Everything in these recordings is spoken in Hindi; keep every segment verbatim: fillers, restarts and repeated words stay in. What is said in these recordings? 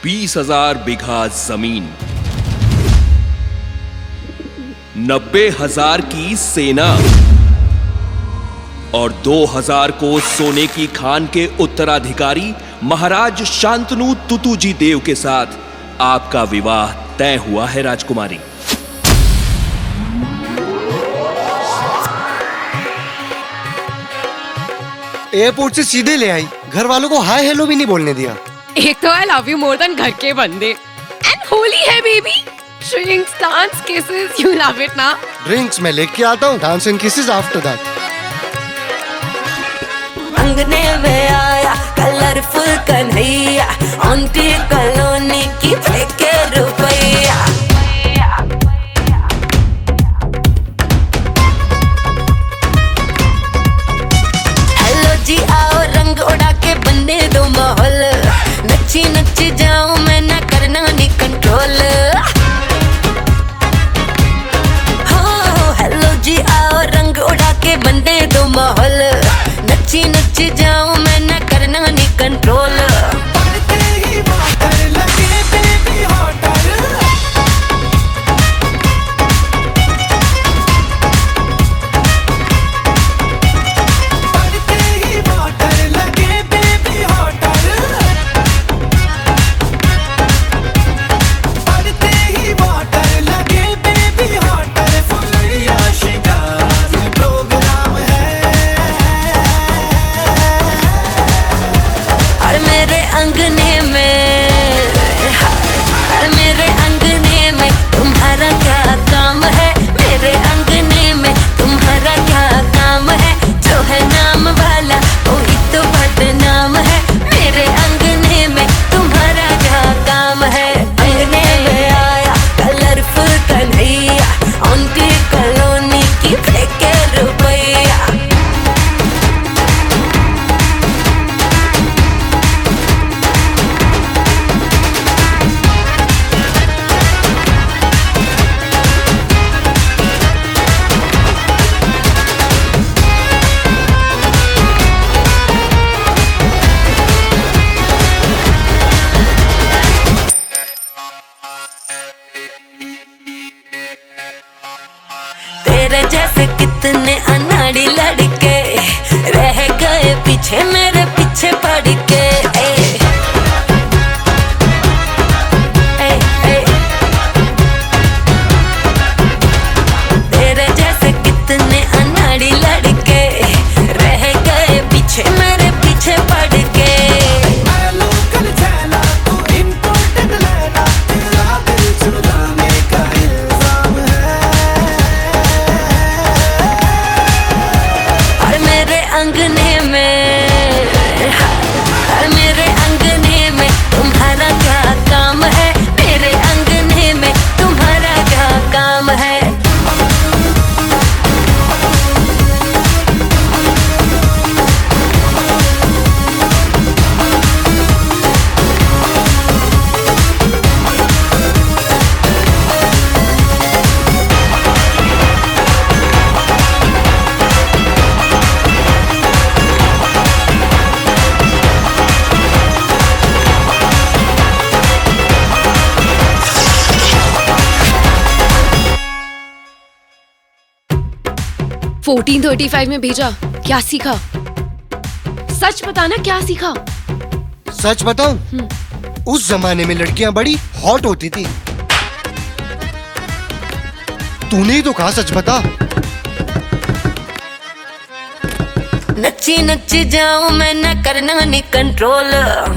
बीस हजार बीघा जमीन, नब्बे हजार की सेना और दो हजार को सोने की खान के उत्तराधिकारी महाराज शांतनु तुतुजी देव के साथ आपका विवाह तय हुआ है राजकुमारी। एयरपोर्ट से सीधे ले आई, घर वालों को हाय हेलो भी नहीं बोलने दिया। एक तो I love you more than घर के बंदे, एंड होली है baby, drinks, dance, kisses, you love it ना। ड्रिंक्स मैं लेके आता हूँ, dance and kisses after that. अंगने में आया कलरफुल कन्हैया, आंटी कॉलोनी की फेंके रुपैया। हेलो जी आओ रंग उड़ा के बनने दो माहौल, नच्ची नच्ची जाऊं मैं ना करना नी कंट्रोल। हेलो जी आओ रंग उड़ा के बनने दो माहौल, नच्ची नच्ची जाऊं मैं ना करना नी कंट्रोल। अंगने में, मेरे अंगने में तुम्हारा क्या काम है, मेरे अंगने में तुम्हारा क्या काम है, जो है नाम वाला वही तो बदनाम है, मेरे अंगने में तुम्हारा क्या काम है। अंगने में आया कलरफुल कन्हैया, आंटी कॉलोनी की फेंके रुपैया। तेरे जैसे कितने अनाड़ी लड़के रह गए पीछे, मेरे पीछे पड़ के। ए, ए, ए, तेरे जैसे कितने अनाड़ी लड़के रह गए पीछे, मेरे पीछे पड़ के। अंगने में, मेरे अंगने में तुम्हारा क्या काम है, मेरे अंगने में तुम्हारा क्या काम है। फोर्टीन थर्टी फाइव में भेजा, क्या सीखा? सच बताना, क्या सीखा? सच बताऊं, उस जमाने में लड़कियां बड़ी हॉट होती थी। तूने ही तो कहा सच बता। नच्ची नच्ची जाऊं मैं ना करना नी कंट्रोल।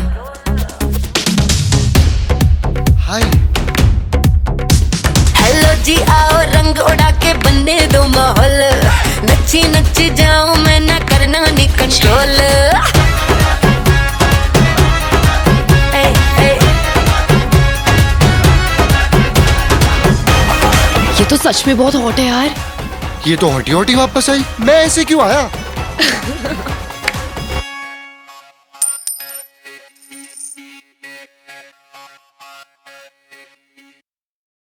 हाय हेलो जी आओ रंग उड़ा के बनने दो माहौल, नच्ची नच्ची जाऊं मैं ना करना नी कंट्रोल। ए, ए, ये तो सच में बहुत हॉट है यार। ये तो हॉटी हॉटी वापस आई, मैं ऐसे क्यों आया?